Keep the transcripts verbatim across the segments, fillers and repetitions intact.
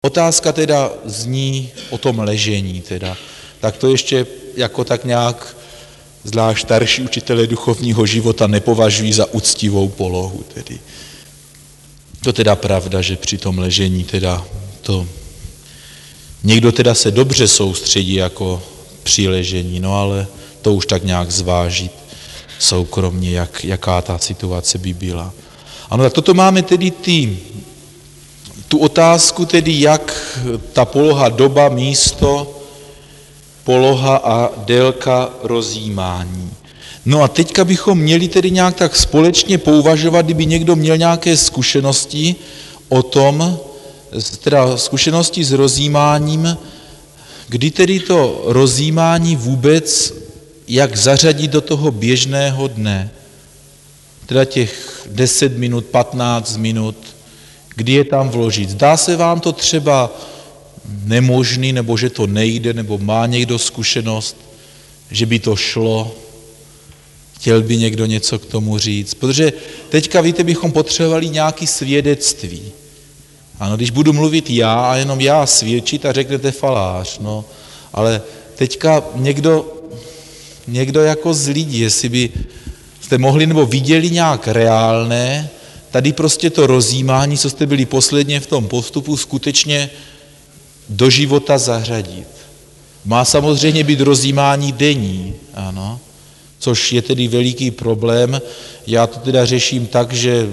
Otázka teda zní o tom ležení teda. Tak to ještě jako tak nějak zvlášť starší učitelé duchovního života nepovažují za úctivou polohu tedy. To teda pravda, že při tom ležení teda to někdo teda se dobře soustředí jako při ležení, no ale to už tak nějak zvážit soukromně, jak, jaká ta situace by byla. Ano, tak toto máme tedy ty, tu otázku tedy, jak ta poloha, doba, místo, poloha a délka rozjímání. No a teďka bychom měli tedy nějak tak společně pouvažovat, kdyby někdo měl nějaké zkušenosti o tom, teda zkušenosti s rozjímáním, kdy tedy to rozjímání vůbec, jak zařadit do toho běžného dne, teda těch deset minut, patnáct minut, kdy je tam vložit. Zdá se vám to třeba nemožný, nebo že to nejde, nebo má někdo zkušenost, že by to šlo, chtěl by někdo něco k tomu říct. Protože teďka, víte, bychom potřebovali nějaké svědectví. Ano, když budu mluvit já a jenom já svědčit a řeknete falář, no, ale teďka někdo, někdo jako z lidí, jestli by jste mohli nebo viděli nějak reálné, tady prostě to rozjímání, co jste byli posledně v tom postupu, skutečně do života zařadit. Má samozřejmě být rozjímání denní, ano, což je tedy veliký problém. Já to teda řeším tak, že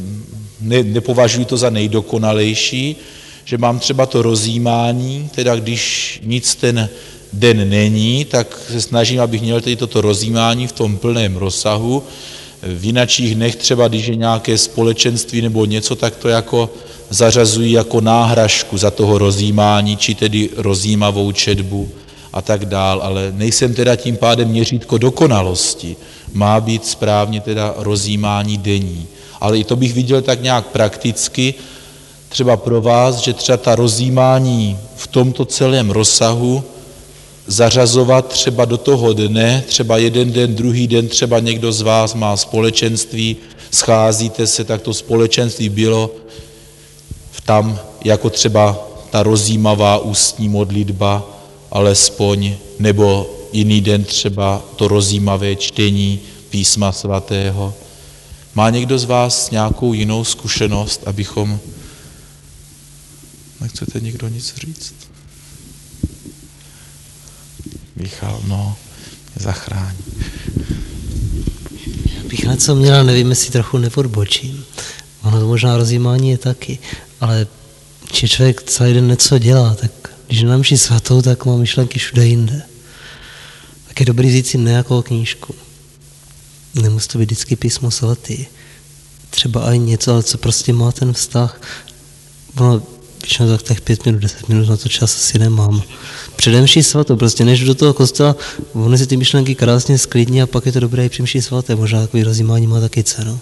ne, nepovažuji to za nejdokonalejší, že mám třeba to rozjímání, teda když nic ten den není, tak se snažím, abych měl tedy toto rozjímání v tom plném rozsahu. V jinačích dnech třeba, když je nějaké společenství nebo něco, tak to jako zařazují jako náhražku za toho rozjímání, či tedy rozjímavou četbu a tak dál, ale nejsem teda tím pádem měřítko dokonalosti. Má být správně teda rozjímání denní. Ale i to bych viděl tak nějak prakticky, třeba pro vás, že třeba ta rozjímání v tomto celém rozsahu zařazovat třeba do toho dne, třeba jeden den, druhý den, třeba někdo z vás má společenství, scházíte se, tak to společenství bylo tam jako třeba ta rozjímavá ústní modlitba, alespoň, nebo jiný den třeba to rozjímavé čtení písma svatého. Má někdo z vás nějakou jinou zkušenost, abychom... Nechcete někdo nic říct? Michal, no, zachrání. Bych na co měl, nevím, jestli trochu neodbočím. Ono to možná rozjímání je taky, ale když člověk celý den něco dělá, tak když na mši svatou, tak má myšlenky všude jinde. Tak je dobrý vzít si nějakou knížku. Nemusí to být vždycky písmo svatý. Třeba i něco, ale co prostě má ten vztah. Ono, když tak těch pět minut, deset minut na to čas asi nemám. Přede mší svatou, prostě než do toho kostela, ono si ty myšlenky krásně sklidní a pak je to dobré i při mší svaté. Možná takový rozjímání má taky cenu.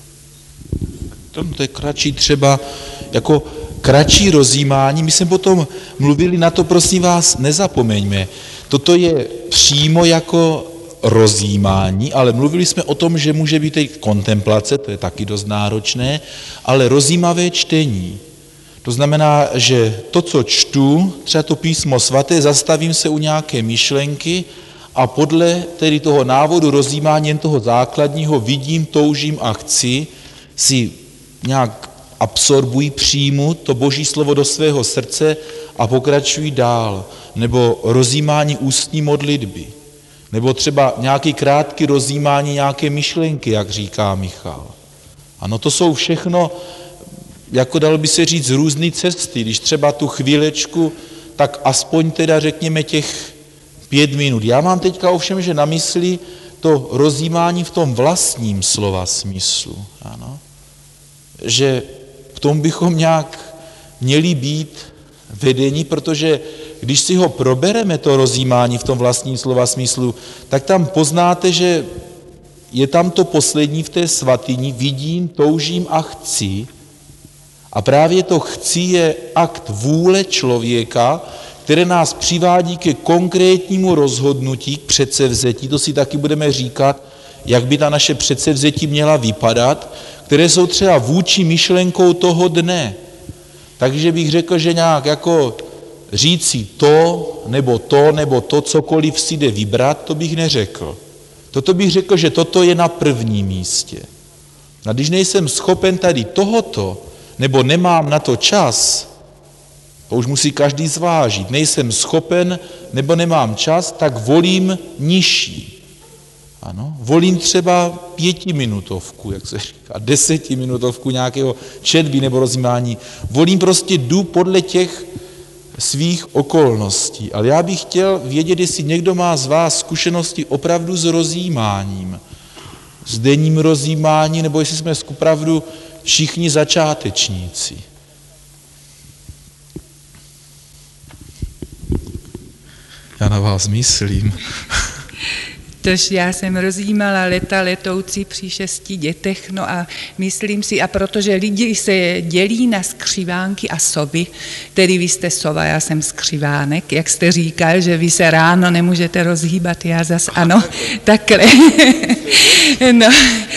To je kratší třeba, jako kratší rozjímání, my jsme potom mluvili na to, prosím vás, nezapomeňme. Toto je přímo jako rozjímání, ale mluvili jsme o tom, že může být i kontemplace, to je taky dost náročné, ale rozjímavé čtení. To znamená, že to, co čtu, třeba to písmo svaté, zastavím se u nějaké myšlenky a podle tedy toho návodu rozjímání jen toho základního vidím, toužím a chci si nějak absorbují, přijmu to Boží slovo do svého srdce a pokračují dál. Nebo rozjímání ústní modlitby. Nebo třeba nějaký krátký rozjímání nějaké myšlenky, jak říká Michal. Ano, to jsou všechno, jako dalo by se říct, z různé cesty. Když třeba tu chvílečku, tak aspoň teda řekněme těch pět minut. Já mám teďka ovšem, že na mysli to rozjímání v tom vlastním slova smyslu. Ano. Že v tom bychom nějak měli být vedení, protože když si ho probereme, to rozjímání v tom vlastním slova smyslu, tak tam poznáte, že je tam to poslední v té svatyni, vidím, toužím a chci. A právě to chci je akt vůle člověka, které nás přivádí ke konkrétnímu rozhodnutí, k předsevzetí, to si taky budeme říkat, jak by ta naše předsevzetí měla vypadat, které jsou třeba vůči myšlenkou toho dne. Takže bych řekl, že nějak jako říci to, nebo to, nebo to, cokoliv si jde vybrat, to bych neřekl. Toto bych řekl, že toto je na prvním místě. A když nejsem schopen tady tohoto, nebo nemám na to čas, to už musí každý zvážit, nejsem schopen, nebo nemám čas, tak volím nižší. Ano, volím třeba pětiminutovku, jak se říká, desetiminutovku nějakého četby nebo rozjímání. Volím prostě, jdu podle těch svých okolností. Ale já bych chtěl vědět, jestli někdo má z vás zkušenosti opravdu s rozjímáním, s denním rozjímáním, nebo jestli jsme opravdu všichni začátečníci. Já na vás myslím. Tož já jsem rozjímala leta letoucí při šesti dětech, no a myslím si, a protože lidi se dělí na skřivánky a sovy, tedy vy jste sova, já jsem skřivánek, jak jste říkal, že vy se ráno nemůžete rozhýbat, já zas ano, takhle. No,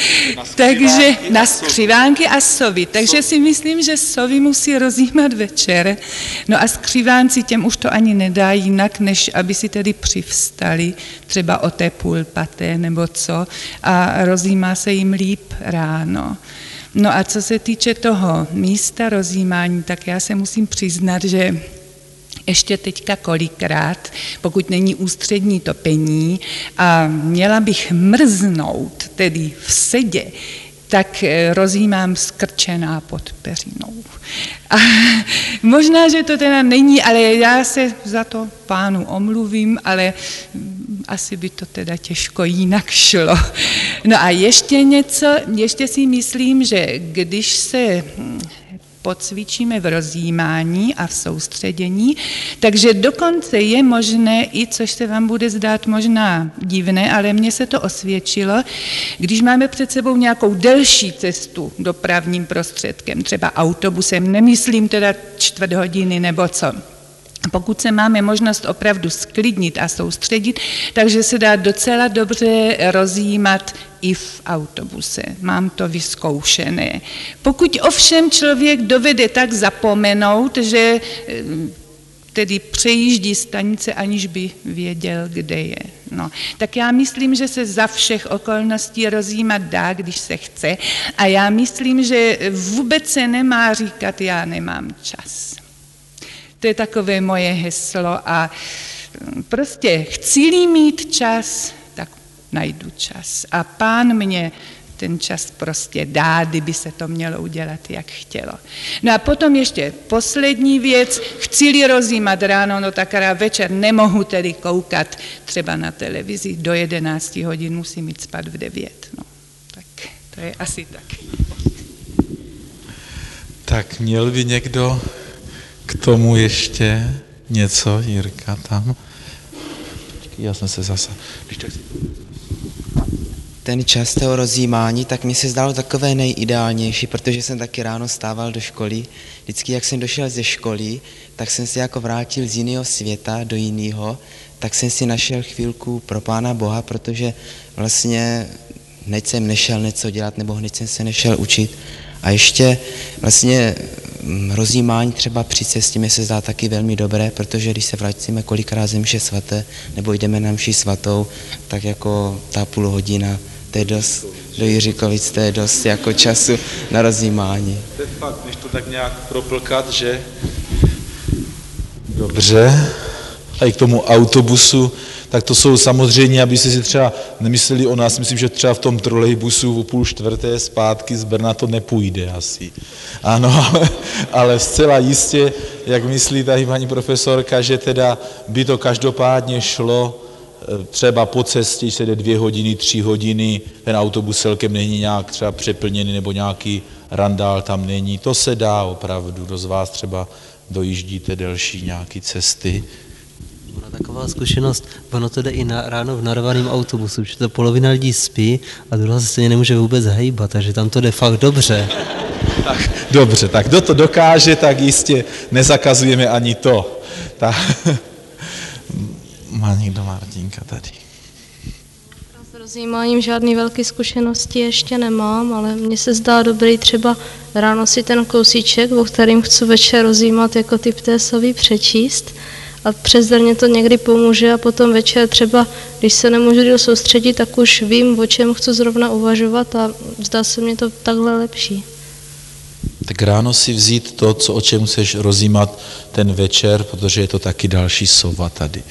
takže na skřivánky a sovy, takže si myslím, že sovy musí rozjímat večer, no a skřivánci těm už to ani nedá jinak, než aby si tedy přivstali, třeba o té půl paté nebo co, a rozjímá se jim líp ráno. No a co se týče toho místa rozjímání, tak já se musím přiznat, že ještě teďka kolikrát, pokud není ústřední topení a měla bych mrznout, tedy v sedě, tak rozjímám skrčená pod peřinou. A možná, že to teda není, ale já se za to pánu omluvím, ale asi by to teda těžko jinak šlo. No a ještě něco, ještě si myslím, že když se pocvičíme v rozjímání a v soustředění, takže dokonce je možné, i což se vám bude zdát možná divné, ale mně se to osvědčilo, když máme před sebou nějakou delší cestu dopravním prostředkem, třeba autobusem, nemyslím teda čtvrt hodiny nebo co. Pokud se máme možnost opravdu sklidnit a soustředit, takže se dá docela dobře rozjímat i v autobuse. Mám to vyzkoušené. Pokud ovšem člověk dovede tak zapomenout, že tedy přejíždí stanice, aniž by věděl, kde je. No, tak já myslím, že se za všech okolností rozjímat dá, když se chce. A já myslím, že vůbec se nemá říkat, já nemám čas. To je takové moje heslo a prostě chci-li mít čas, tak najdu čas. A Pán mě ten čas prostě dá, kdyby se to mělo udělat, jak chtělo. No a potom ještě poslední věc, chci-li rozjímat ráno, no tak večer nemohu tedy koukat třeba na televizi, do jedenácti hodin musím jít spát v devět. No, tak to je asi tak. Tak měl by někdo k tomu ještě něco, Jirka, tam? Já jsem se zase... Ten čas toho rozjímání, tak mi se zdálo takové nejideálnější, protože jsem taky ráno stával do školy. Vždycky, jak jsem došel ze školy, tak jsem se jako vrátil z jiného světa do jiného, tak jsem si našel chvilku pro Pána Boha, protože vlastně hned jsem nešel něco dělat, nebo hned jsem se nešel učit. A ještě vlastně rozjímání třeba při cestě mi se zdá taky velmi dobré, protože když se vracíme kolikrát ze mše svaté, nebo jdeme na mši svatou, tak jako ta půl hodina, to je dost, do Jiříkovic, to je dost jako času na rozjímání. To je fakt, než to tak nějak proplkat, že? Dobře. A i k tomu autobusu, tak to jsou samozřejmě, aby si třeba nemysleli o nás, myslím, že třeba v tom trolejbusu o půl čtvrté zpátky z Brna to nepůjde asi. Ano, ale, ale zcela jistě, jak myslí tady paní profesorka, že teda by to každopádně šlo třeba po cestě, se jde dvě hodiny, tři hodiny, ten autobus celkem není nějak třeba přeplněný nebo nějaký randál tam není. To se dá opravdu, kdo z vás třeba dojíždíte delší nějaké cesty. Ona taková zkušenost, ono to jde i na, ráno v narvaném autobusu, že to polovina lidí spí a druhá se stejně nemůže vůbec hejbat, takže tam to jde fakt dobře. Tak, dobře, tak kdo to dokáže, tak jistě nezakazujeme ani to. Tak. Má někdo Martinka tady? rozjímáním žádný velké zkušenosti ještě nemám, ale mně se zdá dobrý třeba ráno si ten kousíček, o kterým chci večer rozjímat, jako typ té savy přečíst. A přes den mě to někdy pomůže a potom večer třeba, když se nemůžu soustředit, tak už vím, o čem chci zrovna uvažovat a zdá se mně to takhle lepší. Tak ráno si vzít to, co, o čem chceš rozjímat ten večer, protože je to taky další sova tady.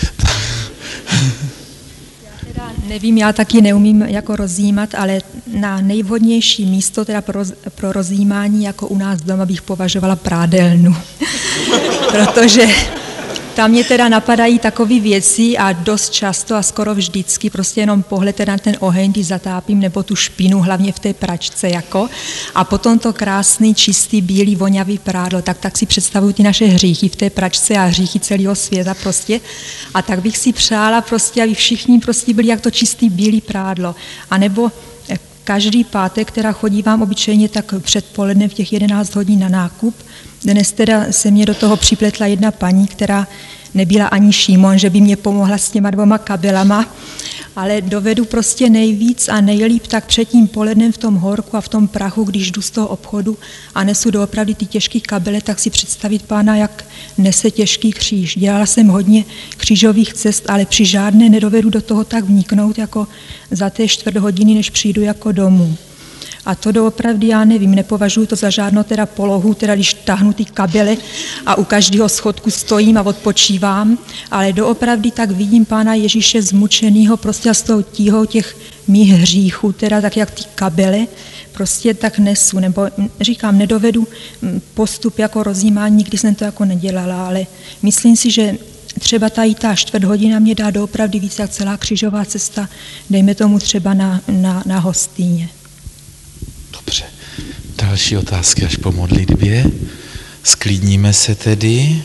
Teda nevím, já taky neumím jako rozjímat, ale na nejvhodnější místo teda pro, pro rozjímání jako u nás doma bych považovala prádelnu. Protože tam mě teda napadají takové věci a dost často a skoro vždycky prostě jenom pohled teda na ten oheň, když zatápím, nebo tu špinu, hlavně v té pračce jako. A potom to krásný, čistý, bílý, vonavý prádlo, tak, tak si představuju ty naše hříchy v té pračce a hříchy celého světa prostě. A tak bych si přála prostě, aby všichni prostě byli jak to čistý, bílý prádlo. A nebo každý pátek, která chodívám obyčejně tak předpoledne v těch jedenáct hodin na nákup. Dnes teda se mě do toho připletla jedna paní, která nebyla ani Šimon, že by mě pomohla s těma dvoma kabelama, ale dovedu prostě nejvíc a nejlíp tak před tím polednem v tom horku a v tom prachu, když jdu z toho obchodu a nesu doopravdy ty těžké kabele, tak si představit pána, jak nese těžký kříž. Dělala jsem hodně křížových cest, ale při žádné nedovedu do toho tak vniknout, jako za té čtvrt hodiny, než přijdu jako domů. A to doopravdy já nevím, nepovažuji to za žádnou teda polohu, teda když tahnu ty kabele a u každého schodku stojím a odpočívám, ale doopravdy tak vidím Pána Ježíše zmučenýho prostě z toho tíhou těch mých hříchů, teda tak jak ty kabele, prostě tak nesu, nebo říkám, nedovedu postup jako rozjímání, nikdy jsem to jako nedělala, ale myslím si, že třeba tady ta čtvrt hodina mě dá doopravdy víc jak celá křižová cesta, dejme tomu třeba na, na, na hostýně. Dobře. Další otázky až po modlitbě. Sklidníme se tedy.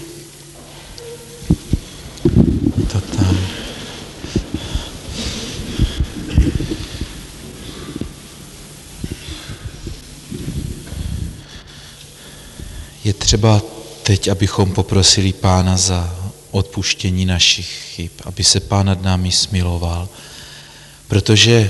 To tam. Je třeba teď, abychom poprosili Pána za odpuštění našich chyb, aby se Pán nad námi smiloval, protože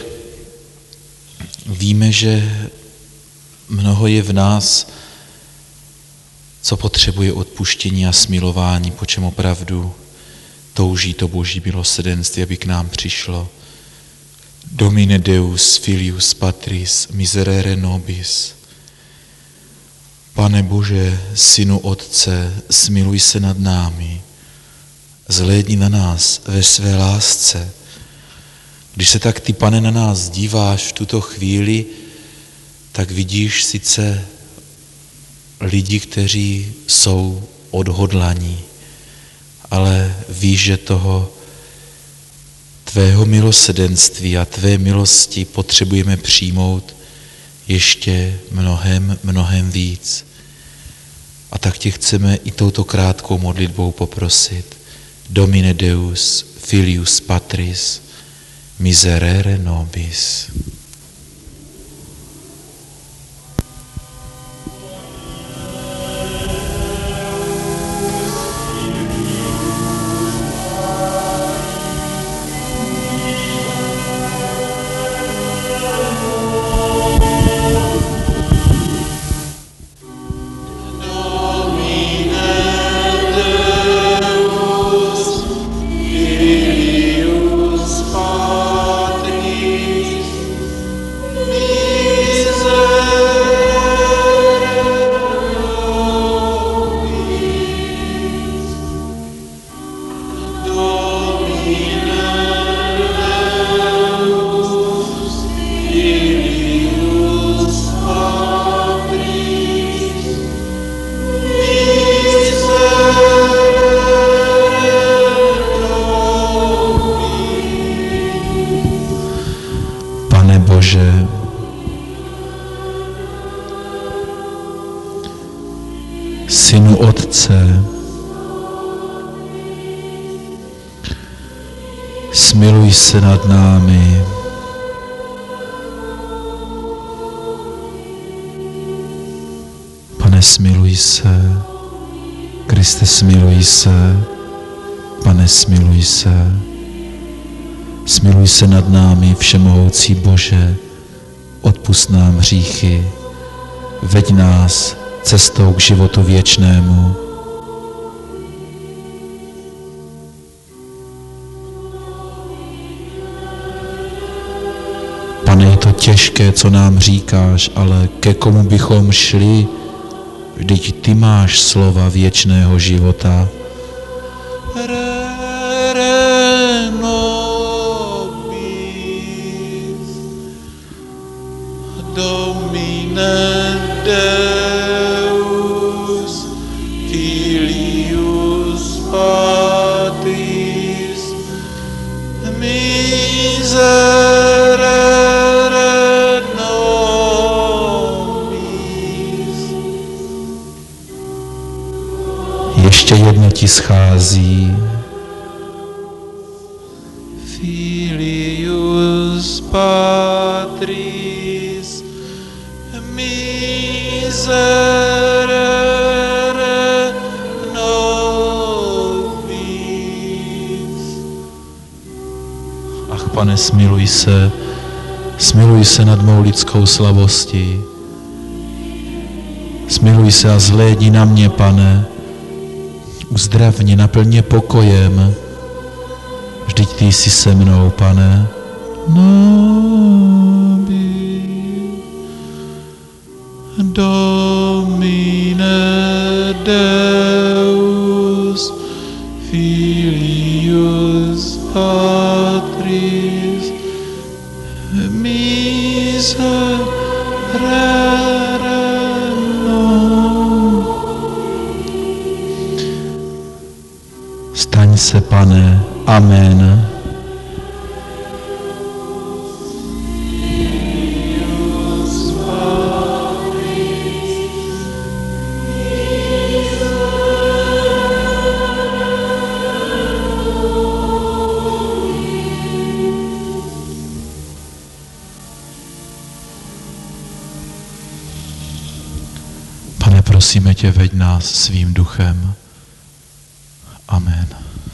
víme, že mnoho je v nás, co potřebuje odpuštění a smilování, po čem opravdu touží to Boží milosrdenství, aby k nám přišlo. Domine Deus, Filius Patris, miserere nobis. Pane Bože, Synu Otce, smiluj se nad námi, zhlédni na nás ve své lásce. Když se tak ty, Pane, na nás díváš v tuto chvíli, tak vidíš sice lidi, kteří jsou odhodlaní, ale víš, že toho tvého milosrdenství a tvé milosti potřebujeme přijmout ještě mnohem, mnohem víc. A tak tě chceme i touto krátkou modlitbou poprosit. Domine Deus, Filius Patris, miserere nobis. Bože, Synu Otce, smiluj se nad námi. Pane, smiluj se. Kriste, smiluj se. Pane, smiluj se. Smiluj se nad námi, všemohoucí Bože, odpusť nám hříchy, veď nás cestou k životu věčnému. Pane, je to těžké, co nám říkáš, ale ke komu bychom šli? Vždyť ty máš slova věčného života. Domine Deus, filius Patris, miserere nobis. Ještě jedno ti schází. Filius Patris, miserere nobis. Ach, Pane, smiluj se, smiluj se nad mou lidskou slabostí. Smiluj se a zhlédni na mě, Pane. Uzdravni, naplň mě pokojem. Vždyť ty jsi se mnou, Pane. Nobis. Domine Deus, filius Patris, miserere nobis. Staň se, Pane. Amen. Pane, prosíme tě, veď nás svým duchem. Amen.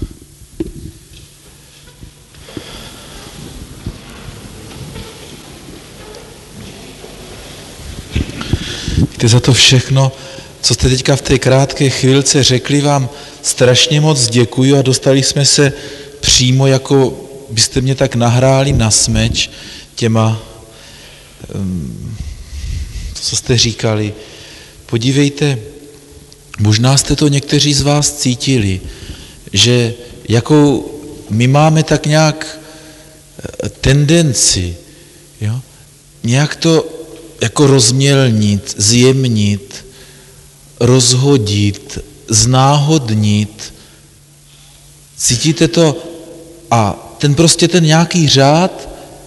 Víte, za to všechno, co jste teďka v té krátké chvilce řekli, vám strašně moc děkuju a dostali jsme se přímo, jako byste mě tak nahráli na smeč těma, um, co jste říkali. Podívejte, možná jste to někteří z vás cítili, že jakou my máme tak nějak tendenci, jo, nějak to jako rozmělnit, zjemnit, rozhodit, znáhodnit. Cítíte to? A ten prostě ten nějaký řád,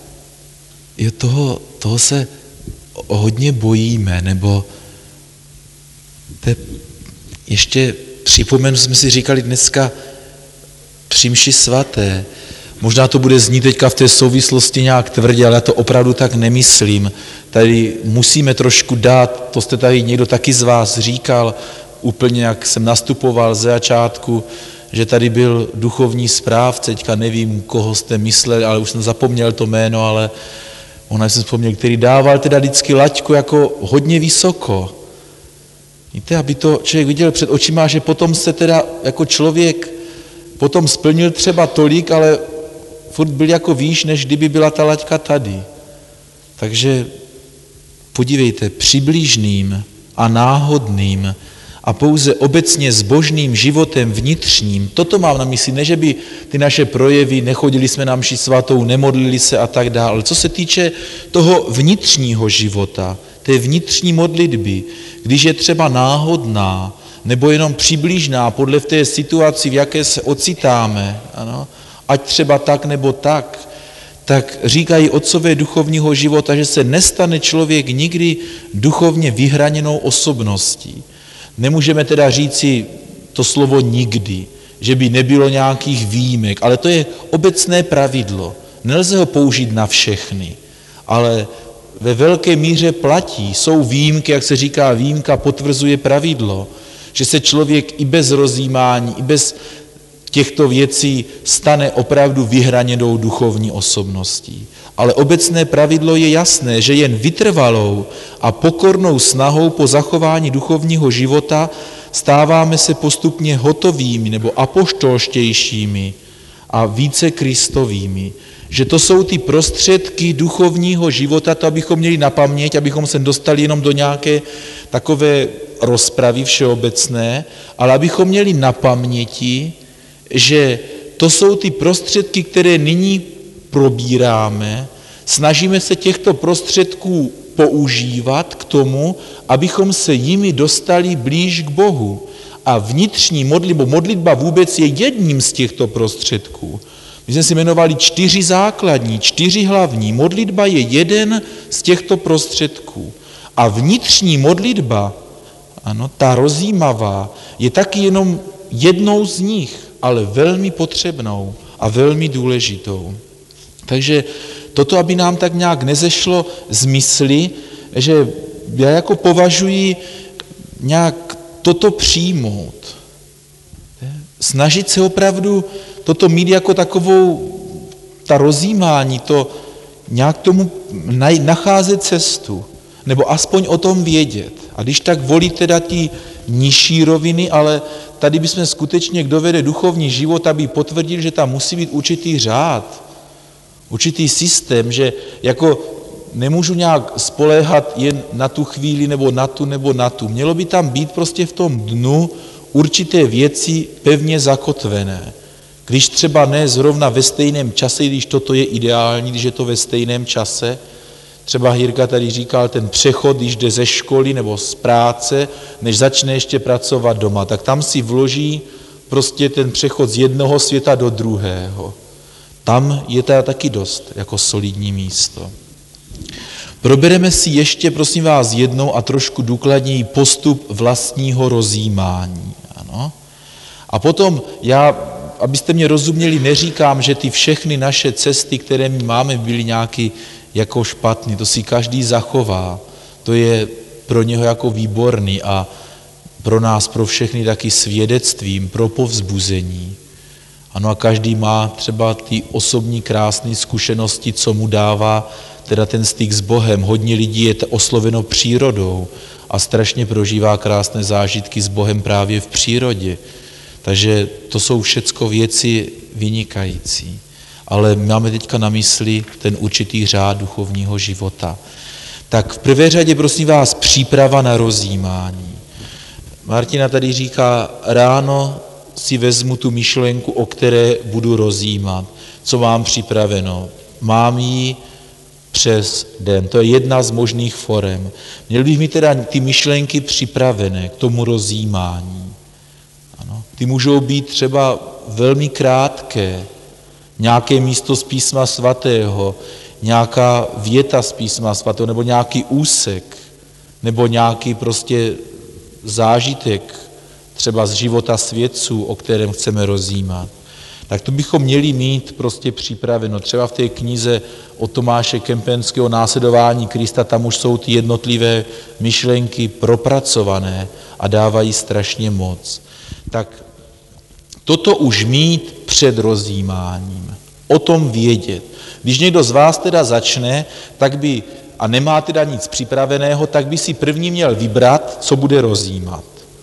je toho, toho se hodně bojíme, nebo te, ještě připomenu, jsme si říkali dneska při mši svaté. Možná to bude znít teďka v té souvislosti nějak tvrdě, ale já to opravdu tak nemyslím. Tady musíme trošku dát, to jste tady někdo taky z vás říkal, úplně jak jsem nastupoval ze začátku, že tady byl duchovní správce, teďka nevím, koho jste mysleli, ale už jsem zapomněl to jméno, ale ona jsem vzpomněl, který dával teda vždycky laťku jako hodně vysoko. Víte, aby to člověk viděl před očima, že potom se teda jako člověk potom splnil třeba tolik, ale furt byl jako výš, než kdyby byla ta laťka tady. Takže podívejte, přibližným a náhodným a pouze obecně zbožným životem vnitřním, toto mám na mysli, ne, že by ty naše projevy, nechodili jsme na mši svatou, nemodlili se a tak dále, ale co se týče toho vnitřního života, té vnitřní modlitby, když je třeba náhodná, nebo jenom přibližná podle v té situaci, v jaké se ocitáme, ano, ať třeba tak nebo tak, tak říkají otcové duchovního života, že se nestane člověk nikdy duchovně vyhraněnou osobností. Nemůžeme teda říci to slovo nikdy, že by nebylo nějakých výjimek, ale to je obecné pravidlo. Nelze ho použít na všechny, ale ve velké míře platí. Jsou výjimky, jak se říká, výjimka potvrzuje pravidlo, že se člověk i bez rozjímání, i bez těchto věcí stane opravdu vyhraněnou duchovní osobností. Ale obecné pravidlo je jasné, že jen vytrvalou a pokornou snahou po zachování duchovního života stáváme se postupně hotovými nebo apoštolštějšími a více kristovými. Že to jsou ty prostředky duchovního života, to abychom měli na paměť, abychom se dostali jenom do nějaké takové rozpravy všeobecné, ale abychom měli na paměti, že to jsou ty prostředky, které nyní probíráme, snažíme se těchto prostředků používat k tomu, abychom se jimi dostali blíž k Bohu. A vnitřní modlitba, modlitba vůbec je jedním z těchto prostředků. My jsme si jmenovali čtyři základní, čtyři hlavní. Modlitba je jeden z těchto prostředků. A vnitřní modlitba, ano, ta rozjímavá, je taky jenom jednou z nich, ale velmi potřebnou a velmi důležitou. Takže toto, aby nám tak nějak nezešlo z mysli, že já jako považuji nějak toto přijmout. Snažit se opravdu toto mít jako takovou, ta rozjímání, to nějak tomu nacházet cestu, nebo aspoň o tom vědět. A když tak volit teda ty nižší roviny, ale tady bychom skutečně, kdo vede duchovní život, aby potvrdil, že tam musí být určitý řád, určitý systém, že jako nemůžu nějak spoléhat jen na tu chvíli, nebo na tu, nebo na tu. Mělo by tam být prostě v tom dnu určité věci pevně zakotvené. Když třeba ne zrovna ve stejném čase, když toto je ideální, když je to ve stejném čase, třeba Jirka tady říkal ten přechod, když jde ze školy nebo z práce, než začne ještě pracovat doma, tak tam si vloží prostě ten přechod z jednoho světa do druhého. Tam je teda taky dost jako solidní místo. Probereme si ještě, prosím vás, jednou a trošku důkladněji postup vlastního rozjímání. Ano? A potom já, abyste mě rozuměli, neříkám, že ty všechny naše cesty, které my máme, byly nějaký jako špatný. To si každý zachová. To je pro něho jako výborný a pro nás, pro všechny taky svědectvím, pro povzbuzení. Ano, a každý má třeba ty osobní krásné zkušenosti, co mu dává teda ten styk s Bohem. Hodně lidí je osloveno přírodou a strašně prožívá krásné zážitky s Bohem právě v přírodě. Takže to jsou všecko věci vynikající. Ale máme teďka na mysli ten určitý řád duchovního života. Tak v prvé řadě, prosím vás, příprava na rozjímání. Martina tady říká, ráno si vezmu tu myšlenku, o které budu rozjímat. Co mám připraveno? Mám ji přes den. To je jedna z možných forem. Měl bych mít teda ty myšlenky připravené k tomu rozjímání. Ano. Ty můžou být třeba velmi krátké. Nějaké místo z písma svatého, nějaká věta z písma svatého, nebo nějaký úsek, nebo nějaký prostě zážitek, třeba z života svědců, o kterém chceme rozjímat. Tak to bychom měli mít prostě připraveno. Třeba v té knize od Tomáše Kempenského Následování Krista, tam už jsou ty jednotlivé myšlenky propracované a dávají strašně moc. Tak toto už mít před rozjímáním, o tom vědět. Když někdo z vás teda začne, tak by, a nemá teda nic připraveného, tak by si první měl vybrat, co bude rozjímat.